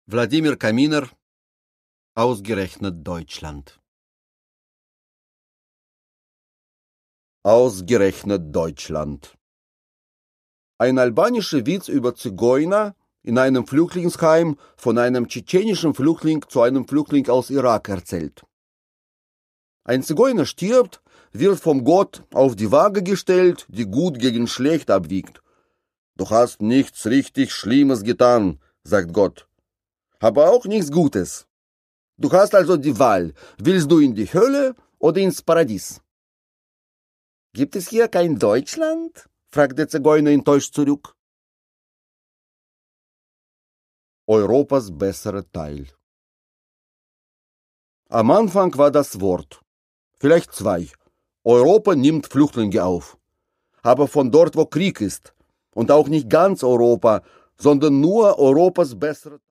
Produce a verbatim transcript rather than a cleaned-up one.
Wladimir Kaminer, ausgerechnet Deutschland. Ausgerechnet Deutschland. Ein albanischer Witz über Zigeuner in einem Flüchtlingsheim von einem tschetschenischen Flüchtling zu einem Flüchtling aus Irak erzählt. Ein Zigeuner stirbt, wird vom Gott auf die Waage gestellt, die gut gegen schlecht abwiegt. Du hast nichts richtig Schlimmes getan, sagt Gott, aber auch nichts Gutes. Du hast also die Wahl, willst du in die Hölle oder ins Paradies? Gibt es hier kein Deutschland? Fragt der Zigeuner enttäuscht zurück. Europas besserer Teil. Am Anfang war das Wort, vielleicht zwei. Europa nimmt Flüchtlinge auf. Aber von dort, wo Krieg ist. Und auch nicht ganz Europa, sondern nur Europas besserer Teil.